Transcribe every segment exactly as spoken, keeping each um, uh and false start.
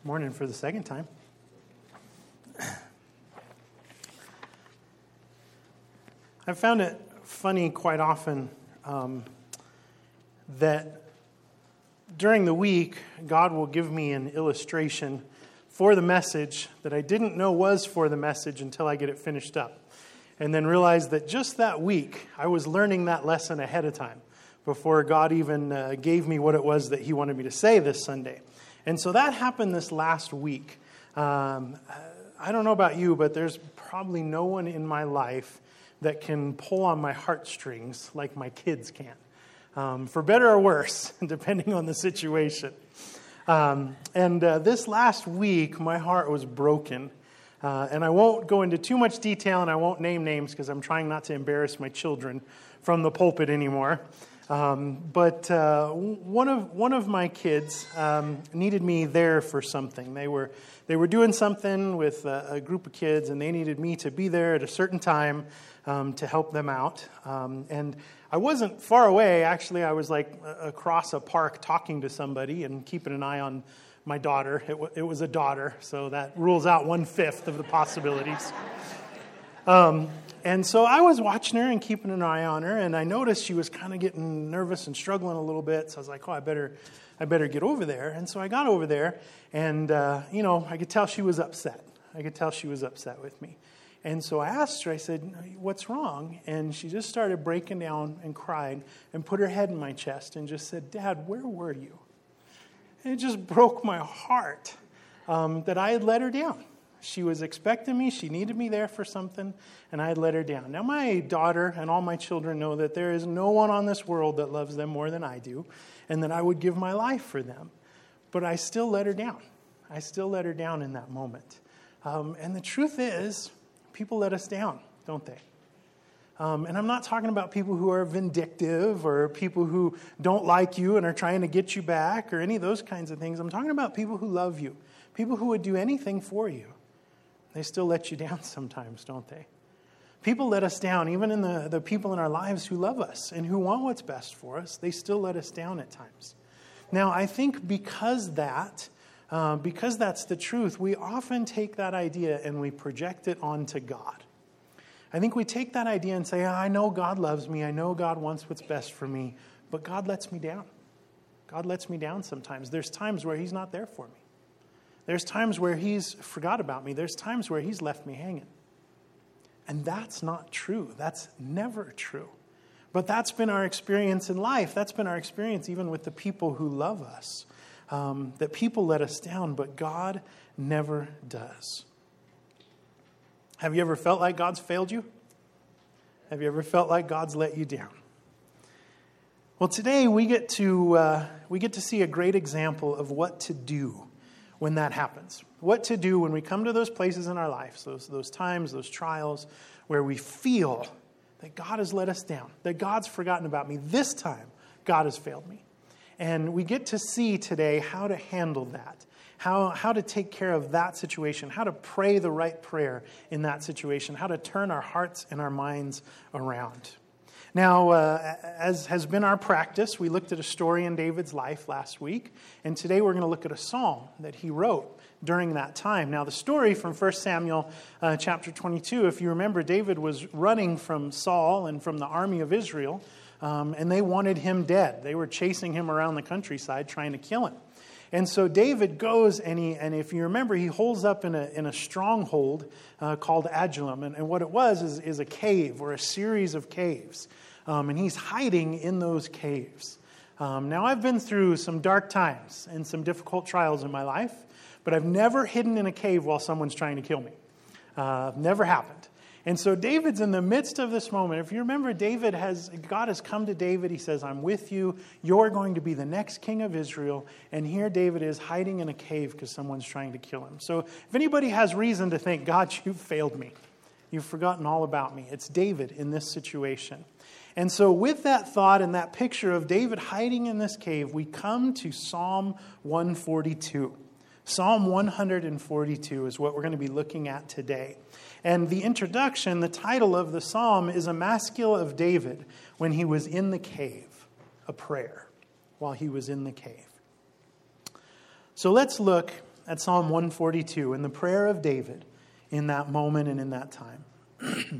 Morning for the second time. I've found it funny quite often um, that during the week, God will give me an illustration for the message that I didn't know was for the message until I get it finished up. And then realize that just that week, I was learning that lesson ahead of time before God even uh, gave me what it was that He wanted me to say this Sunday. And so that happened this last week. Um, I don't know about you, but there's probably no one in my life that can pull on my heartstrings like my kids can. Um, for better or worse, depending on the situation. Um, and uh, this last week, my heart was broken. Uh, and I won't go into too much detail, and I won't name names because I'm trying not to embarrass my children from the pulpit anymore. Um, but uh, one of one of my kids um, needed me there for something. They were they were doing something with a, a group of kids, and they needed me to be there at a certain time um, to help them out. Um, and I wasn't far away. Actually, I was like across a park talking to somebody and keeping an eye on my daughter. It, w- it was a daughter, so that rules out one-fifth of the possibilities. Um, and so I was watching her and keeping an eye on her, and I noticed she was kind of getting nervous and struggling a little bit. So I was like, oh, I better I better get over there. And so I got over there, and, uh, you know, I could tell she was upset. I could tell she was upset with me. And so I asked her, I said, what's wrong? And she just started breaking down and crying and put her head in my chest and just said, Dad, where were you? And it just broke my heart um, that I had let her down. She was expecting me. She needed me there for something, and I had let her down. Now, my daughter and all my children know that there is no one on this world that loves them more than I do, and that I would give my life for them. But I still let her down. I still let her down in that moment. Um, and the truth is, people let us down, don't they? Um, and I'm not talking about people who are vindictive or people who don't like you and are trying to get you back or any of those kinds of things. I'm talking about people who love you, people who would do anything for you. They still let you down sometimes, don't they? People let us down, even in the, the people in our lives who love us and who want what's best for us. They still let us down at times. Now, I think because that, uh, because that's the truth, we often take that idea and we project it onto God. I think we take that idea and say, I know God loves me. I know God wants what's best for me. But God lets me down. God lets me down sometimes. There's times where He's not there for me. There's times where He's forgot about me. There's times where He's left me hanging. And that's not true. That's never true. But that's been our experience in life. That's been our experience even with the people who love us. Um, that people let us down, but God never does. Have you ever felt like God's failed you? Have you ever felt like God's let you down? Well, today we get to uh, we get to see a great example of what to do when that happens. What to do when we come to those places in our lives, those, those times, those trials, where we feel that God has let us down, that God's forgotten about me. This time, God has failed me. And we get to see today how to handle that, how, how to take care of that situation, how to pray the right prayer in that situation, how to turn our hearts and our minds around. Now, uh, as has been our practice, we looked at a story in David's life last week, and today we're going to look at a psalm that he wrote during that time. Now, the story from First Samuel uh, chapter twenty-two, if you remember, David was running from Saul and from the army of Israel, um, and they wanted him dead. They were chasing him around the countryside trying to kill him. And so David goes, and he, and if you remember, he holds up in a in a stronghold uh, called Adullam. And, and what it was is, is a cave or a series of caves. Um, and he's hiding in those caves. Um, now, I've been through some dark times and some difficult trials in my life, but I've never hidden in a cave while someone's trying to kill me. Uh, never happened. And so David's in the midst of this moment. If you remember, David has, God has come to David. He says, I'm with you. You're going to be the next king of Israel. And here David is hiding in a cave because someone's trying to kill him. So if anybody has reason to think, God, you've failed me. You've forgotten all about me. It's David in this situation. And so with that thought and that picture of David hiding in this cave, we come to Psalm one forty-two. Psalm one forty-two is what we're going to be looking at today. And the introduction, the title of the psalm, is a maskil of David when he was in the cave, a prayer while he was in the cave. So let's look at Psalm one forty-two and the prayer of David in that moment and in that time.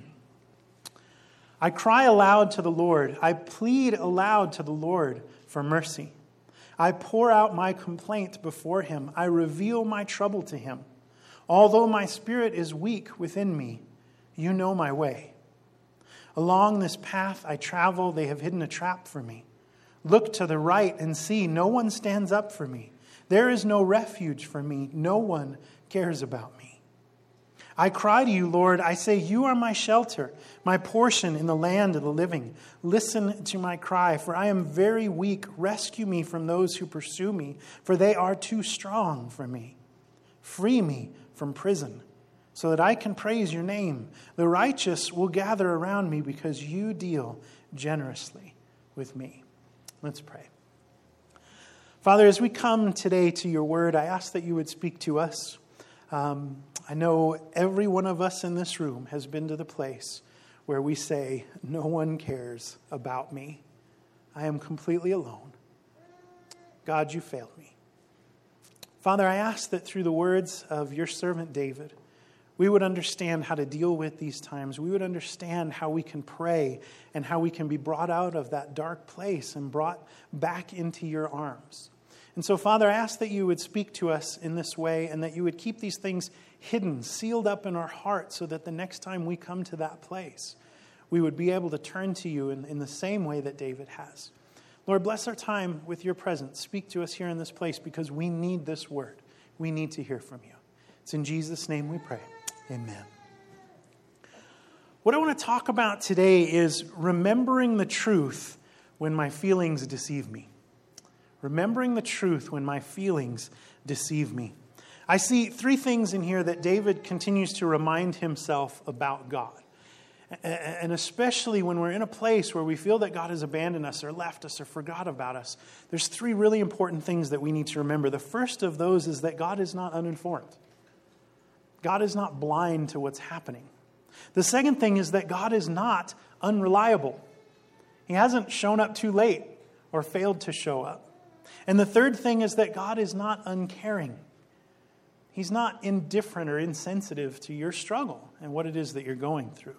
I cry aloud to the Lord. I plead aloud to the Lord for mercy. I pour out my complaint before him. I reveal my trouble to him. Although my spirit is weak within me, you know my way. Along this path I travel, they have hidden a trap for me. Look to the right and see, no one stands up for me. There is no refuge for me. No one cares about me. I cry to you, Lord. I say, you are my shelter, my portion in the land of the living. Listen to my cry, for I am very weak. Rescue me from those who pursue me, for they are too strong for me. Free me from prison, so that I can praise your name. The righteous will gather around me because you deal generously with me. Let's pray. Father, as we come today to your word, I ask that you would speak to us. Um, I know every one of us in this room has been to the place where we say, no one cares about me. I am completely alone. God, you failed me. Father, I ask that through the words of your servant David, we would understand how to deal with these times. We would understand how we can pray and how we can be brought out of that dark place and brought back into your arms. And so, Father, I ask that you would speak to us in this way and that you would keep these things hidden, sealed up in our hearts so that the next time we come to that place, we would be able to turn to you in, in the same way that David has. Lord, bless our time with your presence. Speak to us here in this place because we need this word. We need to hear from you. It's in Jesus' name we pray. Amen. What I want to talk about today is remembering the truth when my feelings deceive me. Remembering the truth when my feelings deceive me. I see three things in here that David continues to remind himself about God. And especially when we're in a place where we feel that God has abandoned us or left us or forgot about us, there's three really important things that we need to remember. The first of those is that God is not uninformed. God is not blind to what's happening. The second thing is that God is not unreliable. He hasn't shown up too late or failed to show up. And the third thing is that God is not uncaring. He's not indifferent or insensitive to your struggle and what it is that you're going through.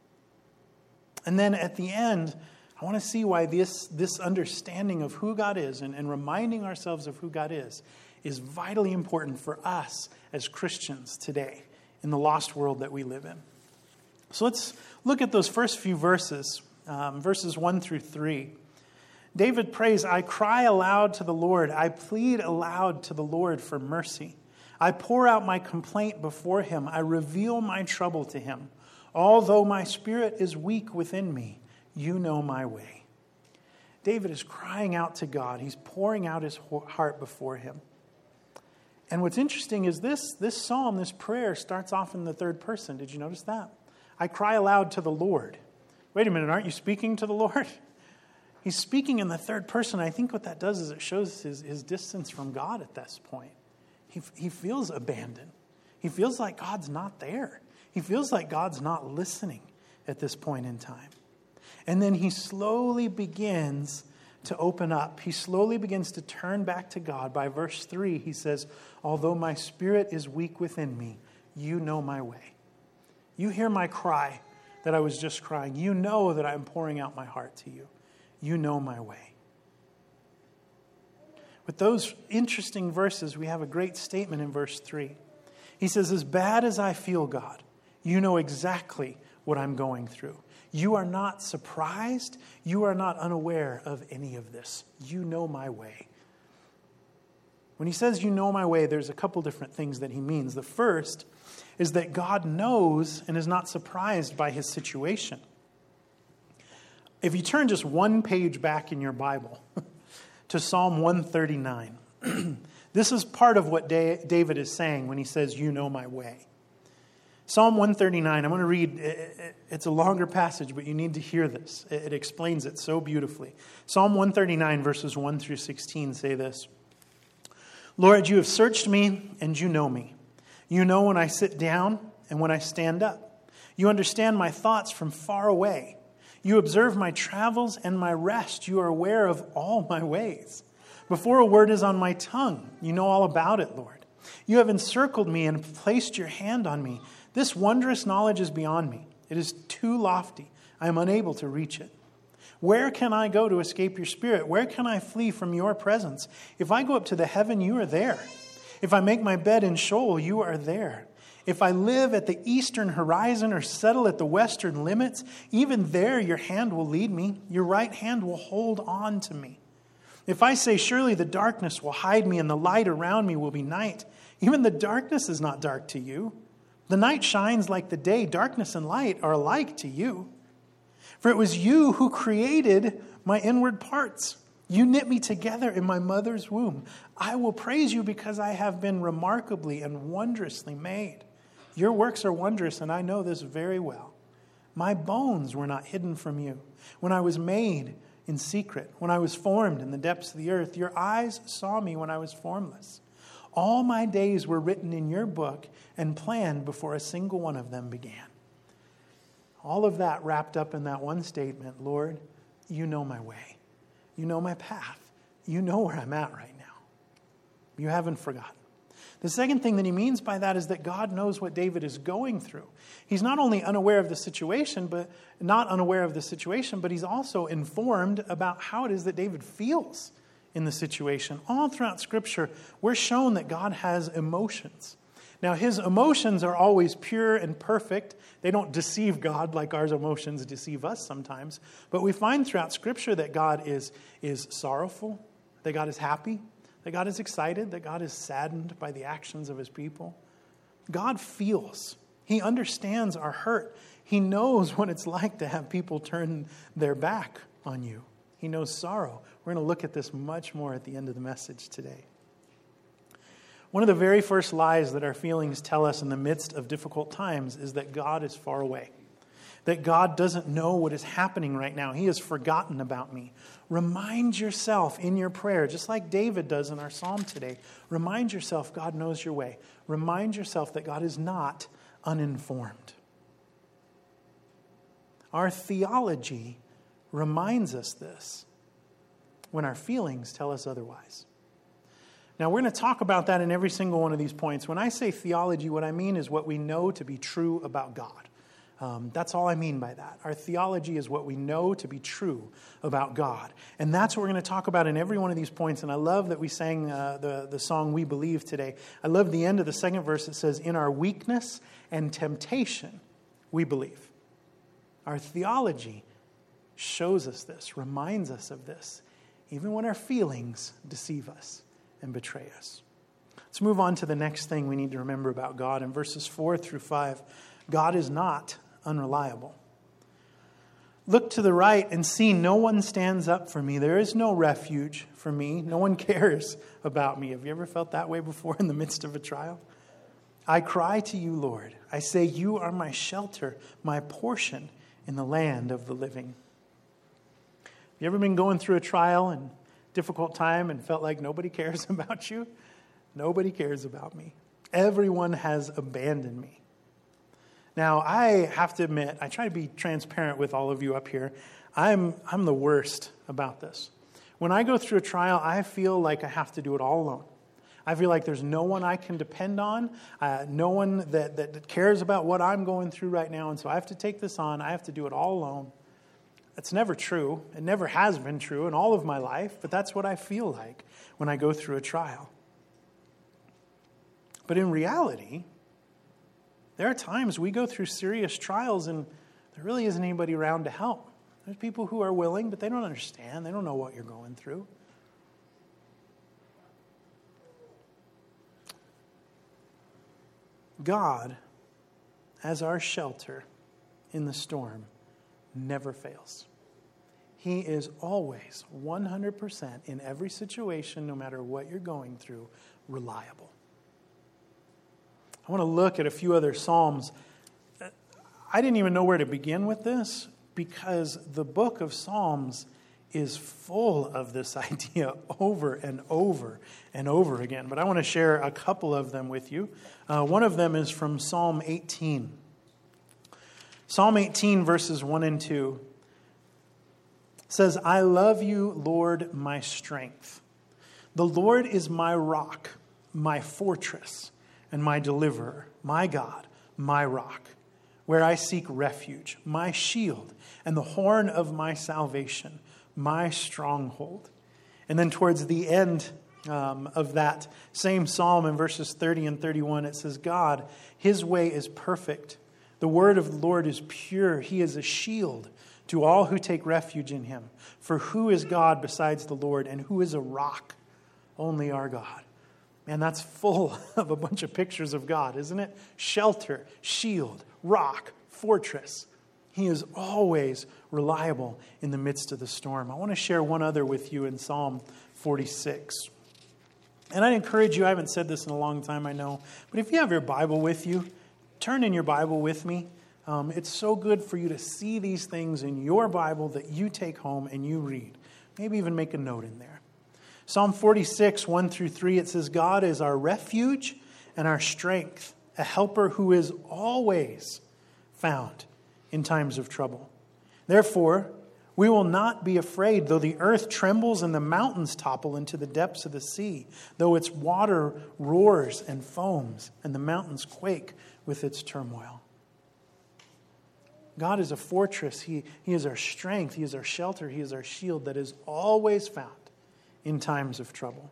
And then at the end, I want to see why this, this understanding of who God is and, and reminding ourselves of who God is is vitally important for us as Christians today in the lost world that we live in. So let's look at those first few verses, um, verses one through three. David prays, I cry aloud to the Lord. I plead aloud to the Lord for mercy. I pour out my complaint before him. I reveal my trouble to him. Although my spirit is weak within me, you know my way. David is crying out to God. He's pouring out his heart before him. And what's interesting is this, this psalm, this prayer starts off in the third person. Did you notice that? I cry aloud to the Lord. Wait a minute, aren't you speaking to the Lord? He's speaking in the third person. I think what that does is it shows his, his distance from God at this point. He, he feels abandoned. He feels like God's not there. He feels like God's not listening at this point in time. And then he slowly begins to open up. He slowly begins to turn back to God. By verse three, he says, although my spirit is weak within me, you know my way. You hear my cry that I was just crying. You know that I'm pouring out my heart to you. You know my way. With those interesting verses, we have a great statement in verse three. He says, as bad as I feel, God, you know exactly what I'm going through. You are not surprised. You are not unaware of any of this. You know my way. When he says you know my way, there's a couple different things that he means. The first is that God knows and is not surprised by his situation. If you turn just one page back in your Bible to Psalm one thirty-nine, this is part of what David is saying when he says, you know my way. Psalm one thirty-nine, I'm going to read, it's a longer passage, but you need to hear this. It explains it so beautifully. Psalm one thirty-nine, verses one through sixteen say this. Lord, you have searched me and you know me. You know when I sit down and when I stand up. You understand my thoughts from far away. You observe my travels and my rest. You are aware of all my ways. Before a word is on my tongue, you know all about it, Lord. You have encircled me and placed your hand on me. This wondrous knowledge is beyond me. It is too lofty. I am unable to reach it. Where can I go to escape your spirit? Where can I flee from your presence? If I go up to the heaven, you are there. If I make my bed in Sheol, you are there. If I live at the eastern horizon or settle at the western limits, even there your hand will lead me. Your right hand will hold on to me. If I say, surely the darkness will hide me and the light around me will be night, even the darkness is not dark to you. The night shines like the day. Darkness and light are alike to you. For it was you who created my inward parts. You knit me together in my mother's womb. I will praise you because I have been remarkably and wondrously made. Your works are wondrous, and I know this very well. My bones were not hidden from you. When I was made in secret, when I was formed in the depths of the earth, your eyes saw me when I was formless. All my days were written in your book and planned before a single one of them began. All of that wrapped up in that one statement, Lord, you know my way. You know my path. You know where I'm at right now. You haven't forgotten. The second thing that he means by that is that God knows what David is going through. He's not only unaware of the situation, but not unaware of the situation, but he's also informed about how it is that David feels in the situation. All throughout Scripture, we're shown that God has emotions. Now, his emotions are always pure and perfect. They don't deceive God like our emotions deceive us sometimes. But we find throughout Scripture that God is, is sorrowful, that God is happy, that God is excited, that God is saddened by the actions of his people. God feels. He understands our hurt. He knows what it's like to have people turn their back on you. He knows sorrow. We're going to look at this much more at the end of the message today. One of the very first lies that our feelings tell us in the midst of difficult times is that God is far away, that God doesn't know what is happening right now. He has forgotten about me. Remind yourself in your prayer, just like David does in our psalm today, remind yourself God knows your way. Remind yourself that God is not uninformed. Our theology reminds us this when our feelings tell us otherwise. Now, we're going to talk about that in every single one of these points. When I say theology, what I mean is what we know to be true about God. Um, that's all I mean by that. Our theology is what we know to be true about God. And that's what we're going to talk about in every one of these points. And I love that we sang uh, the, the song We Believe today. I love the end of the second verse. It says, in our weakness and temptation, we believe. Our theology shows us this, reminds us of this, even when our feelings deceive us and betray us. Let's move on to the next thing we need to remember about God. In verses four through five, God is not unreliable. Look to the right and see no one stands up for me. There is no refuge for me. No one cares about me. Have you ever felt that way before in the midst of a trial? I cry to you, Lord. I say, you are my shelter, my portion in the land of the living. Have you ever been going through a trial and difficult time and felt like nobody cares about you? Nobody cares about me. Everyone has abandoned me. Now, I have to admit, I try to be transparent with all of you up here. I'm I'm the worst about this. When I go through a trial, I feel like I have to do it all alone. I feel like there's no one I can depend on, uh, no one that, that cares about what I'm going through right now, and so I have to take this on. I have to do it all alone. That's never true. It never has been true in all of my life, but that's what I feel like when I go through a trial. But in reality, there are times we go through serious trials and there really isn't anybody around to help. There's people who are willing, but they don't understand. They don't know what you're going through. God, as our shelter in the storm, never fails. He is always one hundred percent in every situation, no matter what you're going through, reliable. I want to look at a few other Psalms. I didn't even know where to begin with this because the book of Psalms is full of this idea over and over and over again. But I want to share a couple of them with you. Uh, one of them is from Psalm eighteen. Psalm eighteen, verses one and two says, I love you, Lord, my strength. The Lord is my rock, my fortress and my deliverer, my God, my rock, where I seek refuge, my shield and the horn of my salvation, my stronghold. And then towards the end um, of that same psalm in verses thirty and thirty-one, it says, God, his way is perfect. The word of the Lord is pure. He is a shield to all who take refuge in him. For who is God besides the Lord, and who is a rock? Only our God. Man, that's full of a bunch of pictures of God, isn't it? Shelter, shield, rock, fortress. He is always reliable in the midst of the storm. I want to share one other with you in Psalm forty-six. And I'd encourage you, I haven't said this in a long time, I know, but if you have your Bible with you, turn in your Bible with me. Um, it's so good for you to see these things in your Bible that you take home and you read. Maybe even make a note in there. Psalm forty-six, one through three, it says, God is our refuge and our strength, a helper who is always found in times of trouble. Therefore, we will not be afraid, though the earth trembles and the mountains topple into the depths of the sea, though its water roars and foams and the mountains quake with its turmoil. God is a fortress. He, he is our strength. He is our shelter. He is our shield that is always found in times of trouble.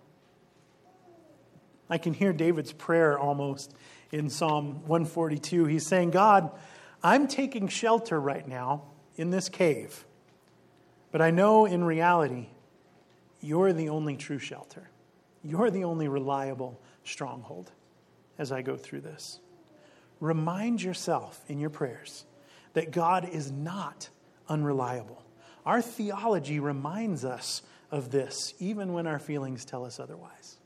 I can hear David's prayer almost in Psalm one forty-two. He's saying, God, I'm taking shelter right now in this cave, but I know in reality, you're the only true shelter. You're the only reliable stronghold as I go through this. Remind yourself in your prayers that God is not unreliable. Our theology reminds us of this, even when our feelings tell us otherwise.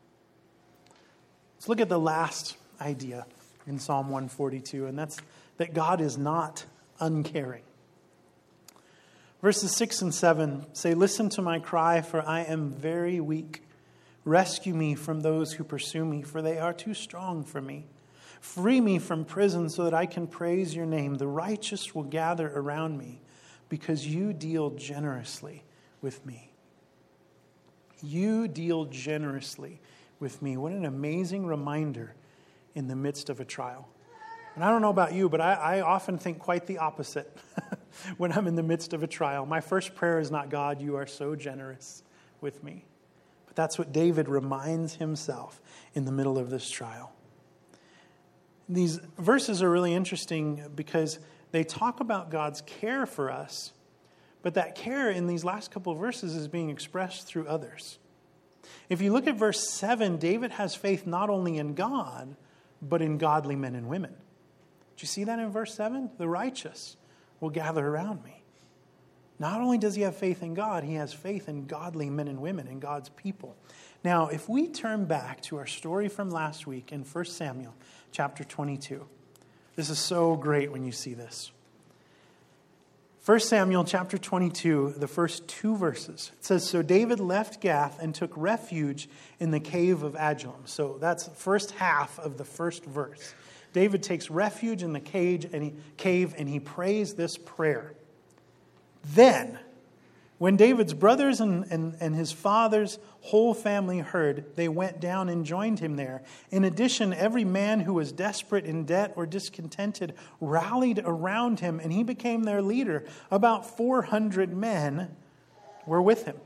Let's look at the last idea in Psalm one forty-two, and that's that God is not uncaring. Verses six and seven say, listen to my cry, for I am very weak. Rescue me from those who pursue me, for they are too strong for me. Free me from prison so that I can praise your name. The righteous will gather around me because you deal generously with me. You deal generously with me. What an amazing reminder in the midst of a trial. And I don't know about you, but I, I often think quite the opposite when I'm in the midst of a trial. My first prayer is not, God, you are so generous with me. But that's what David reminds himself in the middle of this trial. These verses are really interesting because they talk about God's care for us, but that care in these last couple of verses is being expressed through others. If you look at verse seven, David has faith not only in God, but in godly men and women. Do you see that in verse seven? The righteous will gather around me. Not only does he have faith in God, he has faith in godly men and women, in God's people. Now, if we turn back to our story from last week in First Samuel chapter twenty-two, this is so great when you see this. First Samuel chapter twenty-two, the first two verses. It says, so David left Gath and took refuge in the cave of Adullam. So that's the first half of the first verse. David takes refuge in the cage and he, cave and he prays this prayer. Then, when David's brothers and, and, and his father's whole family heard, they went down and joined him there. In addition, every man who was desperate in debt or discontented rallied around him, and he became their leader. About four hundred men were with him.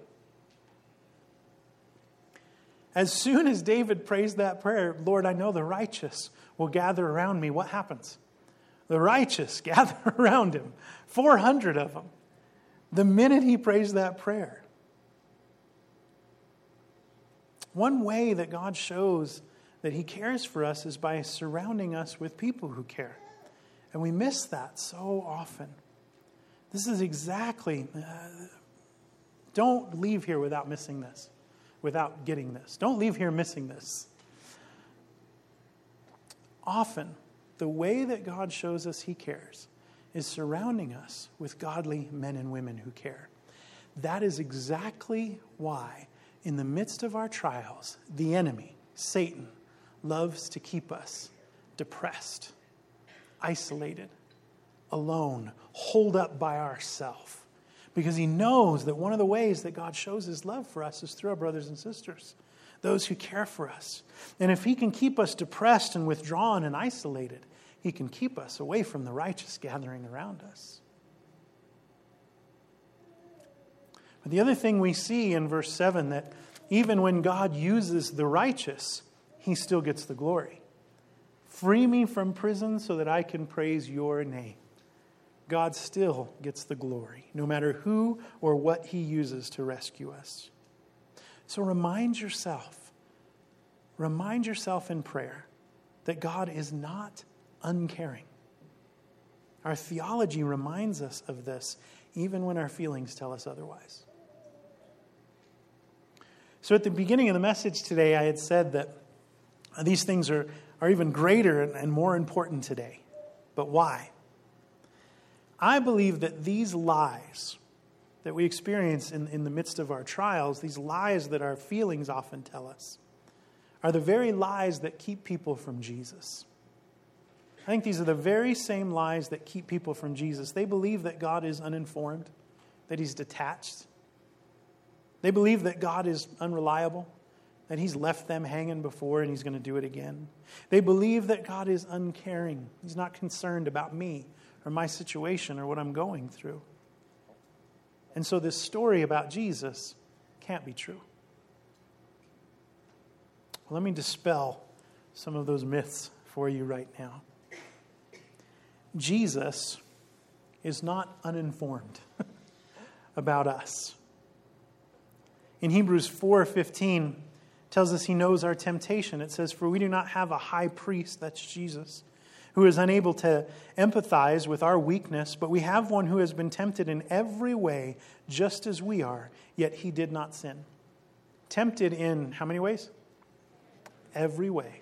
As soon as David prays that prayer, Lord, I know the righteous will gather around me. What happens? The righteous gather around him. four hundred of them. The minute he prays that prayer. One way that God shows that he cares for us is by surrounding us with people who care. And we miss that so often. This is exactly, uh, don't leave here without missing this, without getting this. Don't leave here missing this. Often, the way that God shows us he cares is surrounding us with godly men and women who care. That is exactly why, in the midst of our trials, the enemy, Satan, loves to keep us depressed, isolated, alone, holed up by ourselves. Because he knows that one of the ways that God shows his love for us is through our brothers and sisters. those who care for us. And if he can keep us depressed and withdrawn and isolated, he can keep us away from the righteous gathering around us. But the other thing we see in verse seven, that even when God uses the righteous, he still gets the glory. Free me from prison so that I can praise your name. God still gets the glory, no matter who or what he uses to rescue us. So remind yourself, remind yourself in prayer that God is not uncaring. Our theology reminds us of this, even when our feelings tell us otherwise. So at the beginning of the message today, I had said that these things are, are even greater and more important today. But why? I believe that these lies that we experience in, in the midst of our trials, these lies that our feelings often tell us, are the very lies that keep people from Jesus. I think these are the very same lies that keep people from Jesus. They believe that God is uninformed, that he's detached. They believe that God is unreliable, that he's left them hanging before and he's going to do it again. They believe that God is uncaring. He's not concerned about me or my situation or what I'm going through. And so this story about Jesus can't be true. Well, let me dispel some of those myths for you right now. Jesus is not uninformed about us. In Hebrews four fifteen, tells us he knows our temptation. It says, "For we do not have a high priest," that's Jesus, "who is unable to empathize with our weakness, but we have one who has been tempted in every way, just as we are, yet he did not sin." Tempted in how many ways? Every way.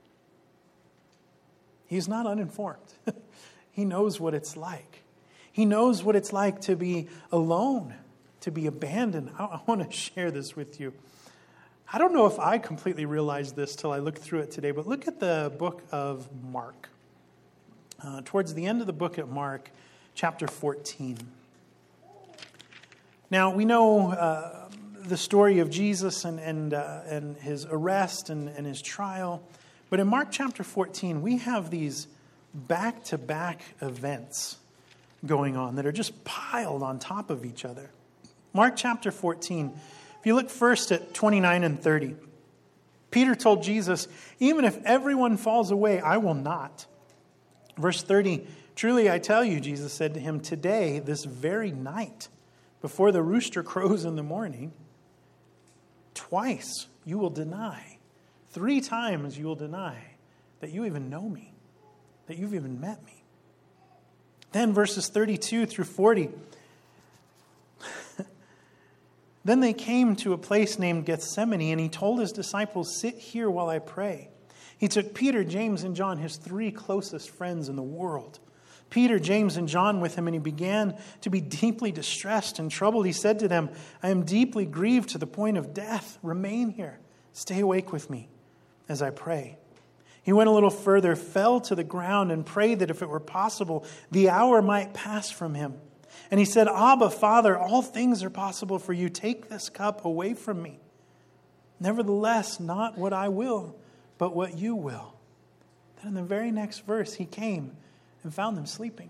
He's not uninformed. He knows what it's like. He knows what it's like to be alone, to be abandoned. I, I want to share this with you. I don't know if I completely realized this till I looked through it today, but look at the book of Mark. Uh, towards the end of the book of Mark, chapter fourteen. Now, we know uh, the story of Jesus and and, uh, and his arrest and, and his trial. But in Mark chapter fourteen, we have these back-to-back events going on that are just piled on top of each other. Mark chapter fourteen, if you look first at twenty-nine and thirty, Peter told Jesus, "Even if everyone falls away, I will not." Verse thirty, "Truly I tell you," Jesus said to him, "today, this very night, before the rooster crows in the morning, twice you will deny, three times you will deny that you even know me, that you've even met me." Then verses thirty-two through forty, "Then they came to a place named Gethsemane, and he told his disciples, 'Sit here while I pray.' He took Peter, James, and John, his three closest friends in the world. Peter, James, and John with him, and he began to be deeply distressed and troubled. He said to them, 'I am deeply grieved to the point of death. Remain here. Stay awake with me as I pray.' He went a little further, fell to the ground, and prayed that if it were possible, the hour might pass from him. And he said, 'Abba, Father, all things are possible for you. Take this cup away from me. Nevertheless, not what I will, but what you will.' Then in the very next verse, he came and found them sleeping.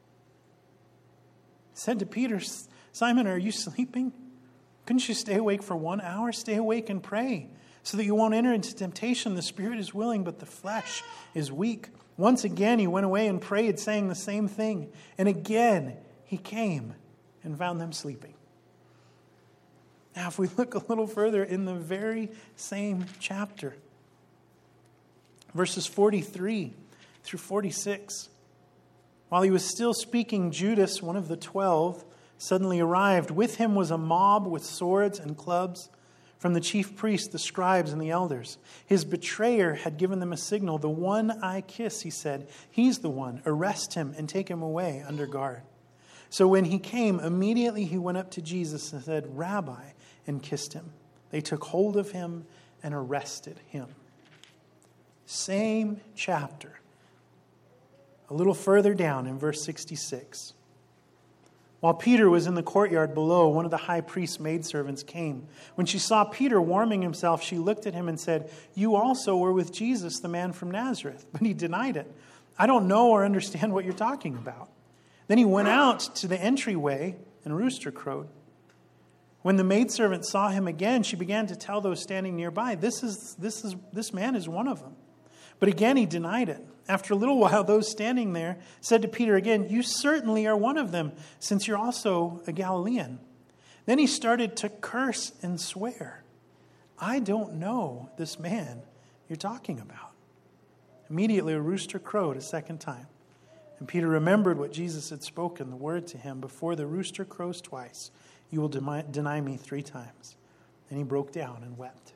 He said to Peter, 'Simon, are you sleeping? Couldn't you stay awake for one hour? Stay awake and pray, so that you won't enter into temptation. The spirit is willing, but the flesh is weak.' Once again, he went away and prayed, saying the same thing. And again, he came and found them sleeping." Now, if we look a little further in the very same chapter, verses forty-three through forty-six, "While he was still speaking, Judas, one of the twelve, suddenly arrived. With him was a mob with swords and clubs from the chief priests, the scribes, and the elders. His betrayer had given them a signal. 'The one I kiss,' he said, 'he's the one. Arrest him and take him away under guard.' So when he came, immediately he went up to Jesus and said, 'Rabbi,' and kissed him. They took hold of him and arrested him." Same chapter. A little further down in verse sixty-six. While Peter was in the courtyard below, one of the high priest's maidservants came. When she saw Peter warming himself, she looked at him and said, "You also were with Jesus, the man from Nazareth." But he denied it. "I don't know or understand what you're talking about." Then he went out to the entryway and a rooster crowed. When the maidservant saw him again, she began to tell those standing nearby, this is, this is, this man is one of them. But again he denied it. After a little while, those standing there said to Peter again, "You certainly are one of them, since you're also a Galilean." Then he started to curse and swear, "I don't know this man you're talking about." Immediately a rooster crowed a second time. And Peter remembered what Jesus had spoken, the word to him, "Before the rooster crows twice, you will deny me three times." And he broke down and wept.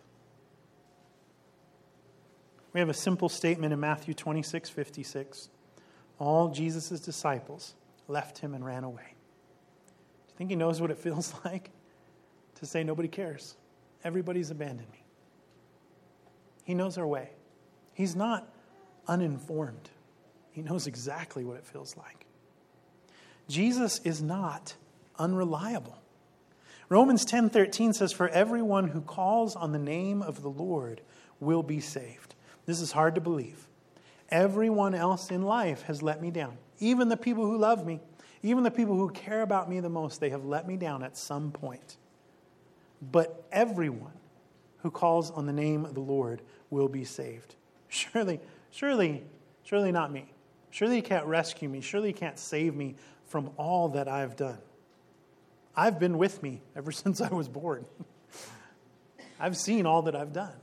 We have a simple statement in Matthew twenty-six fifty-six. All Jesus' disciples left him and ran away. Do you think he knows what it feels like to say nobody cares? Everybody's abandoned me. He knows our way. He's not uninformed. He knows exactly what it feels like. Jesus is not unreliable. Romans ten thirteen says, "For everyone who calls on the name of the Lord will be saved." This is hard to believe. Everyone else in life has let me down. Even the people who love me, even the people who care about me the most, they have let me down at some point. But everyone who calls on the name of the Lord will be saved. Surely, surely, surely not me. Surely he can't rescue me. Surely he can't save me from all that I've done. I've been with me ever since I was born. I've seen all that I've done.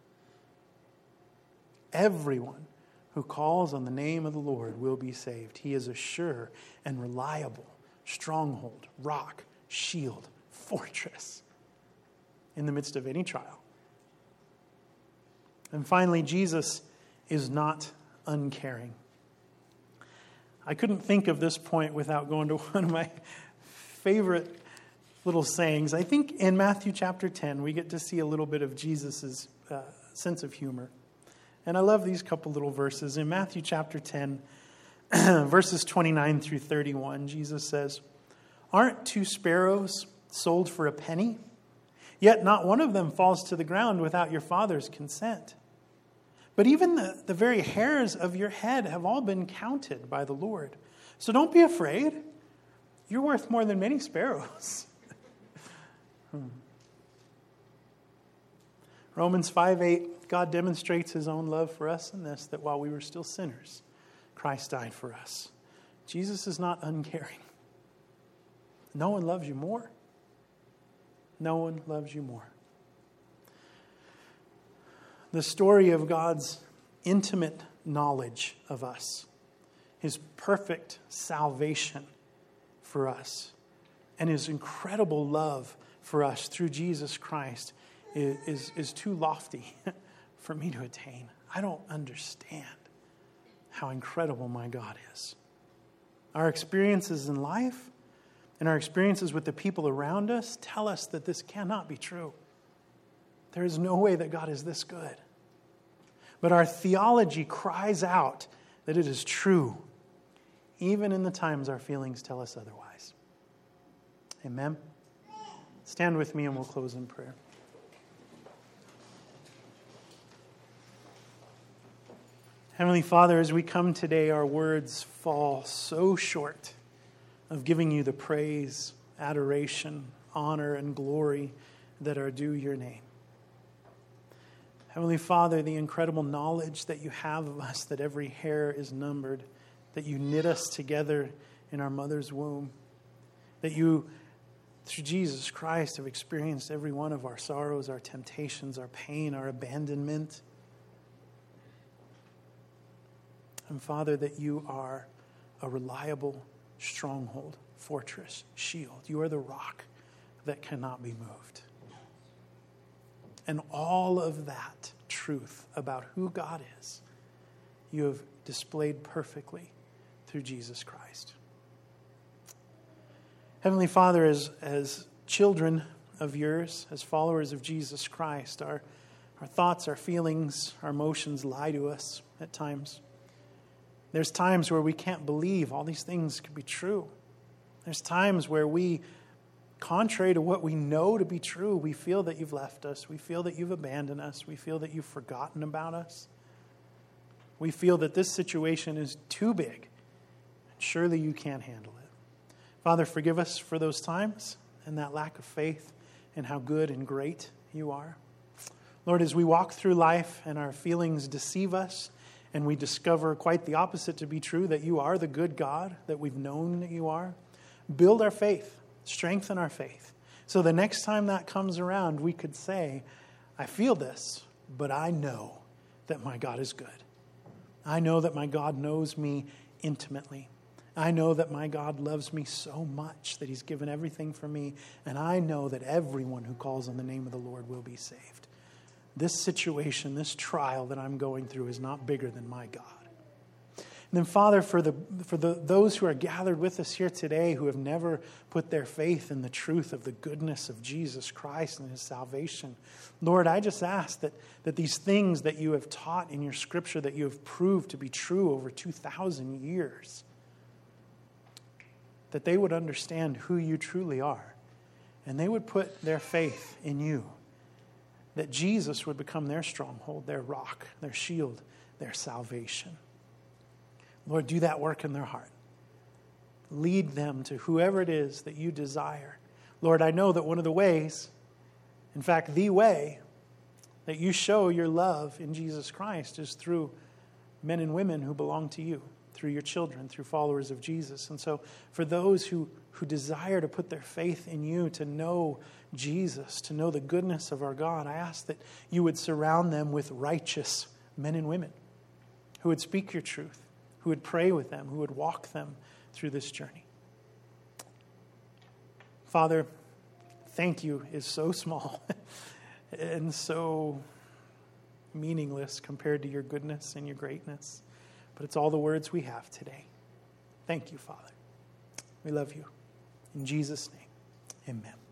Everyone who calls on the name of the Lord will be saved. He is a sure and reliable stronghold, rock, shield, fortress in the midst of any trial. And finally, Jesus is not uncaring. I couldn't think of this point without going to one of my favorite little sayings. I think in Matthew chapter ten, we get to see a little bit of Jesus' uh, sense of humor. And I love these couple little verses. In Matthew chapter ten, verses twenty-nine through thirty-one, Jesus says, "Aren't two sparrows sold for a penny? Yet not one of them falls to the ground without your Father's consent. But even the, the very hairs of your head have all been counted by the Lord. So don't be afraid. You're worth more than many sparrows." hmm. Romans five eight, God demonstrates his own love for us in this, that while we were still sinners, Christ died for us. Jesus is not uncaring. No one loves you more. No one loves you more. The story of God's intimate knowledge of us, his perfect salvation for us, and his incredible love for us through Jesus Christ is, is, is too lofty for me to attain. I don't understand how incredible my God is. Our experiences in life and our experiences with the people around us tell us that this cannot be true. There is no way that God is this good. But our theology cries out that it is true, even in the times our feelings tell us otherwise. Amen? Stand with me and we'll close in prayer. Heavenly Father, as we come today, our words fall so short of giving you the praise, adoration, honor, and glory that are due your name. Heavenly Father, the incredible knowledge that you have of us, that every hair is numbered, that you knit us together in our mother's womb, that you, through Jesus Christ, have experienced every one of our sorrows, our temptations, our pain, our abandonment. And Father, that you are a reliable stronghold, fortress, shield. You are the rock that cannot be moved. And all of that truth about who God is, you have displayed perfectly through Jesus Christ. Heavenly Father, as, as children of yours, as followers of Jesus Christ, our, our thoughts, our feelings, our emotions lie to us at times. There's times where we can't believe all these things could be true. There's times where we, contrary to what we know to be true, we feel that you've left us. We feel that you've abandoned us. We feel that you've forgotten about us. We feel that this situation is too big. And surely you can't handle it. Father, forgive us for those times and that lack of faith and how good and great you are. Lord, as we walk through life and our feelings deceive us and we discover quite the opposite to be true, that you are the good God that we've known that you are, build our faith, strengthen our faith. So the next time that comes around, we could say, I feel this, but I know that my God is good. I know that my God knows me intimately. I know that my God loves me so much that he's given everything for me. And I know that everyone who calls on the name of the Lord will be saved. This situation, this trial that I'm going through is not bigger than my God. And then, Father, for the for the those who are gathered with us here today who have never put their faith in the truth of the goodness of Jesus Christ and his salvation, Lord, I just ask that, that these things that you have taught in your scripture, that you have proved to be true over two thousand years, that they would understand who you truly are, and they would put their faith in you, that Jesus would become their stronghold, their rock, their shield, their salvation. Lord, do that work in their heart. Lead them to whoever it is that you desire. Lord, I know that one of the ways, in fact, the way that you show your love in Jesus Christ is through men and women who belong to you, through your children, through followers of Jesus. And so for those who, who desire to put their faith in you, to know Jesus, to know the goodness of our God, I ask that you would surround them with righteous men and women who would speak your truth, who would pray with them, who would walk them through this journey. Father, thank you is so small and so meaningless compared to your goodness and your greatness. But it's all the words we have today. Thank you, Father. We love you. In Jesus' name, amen.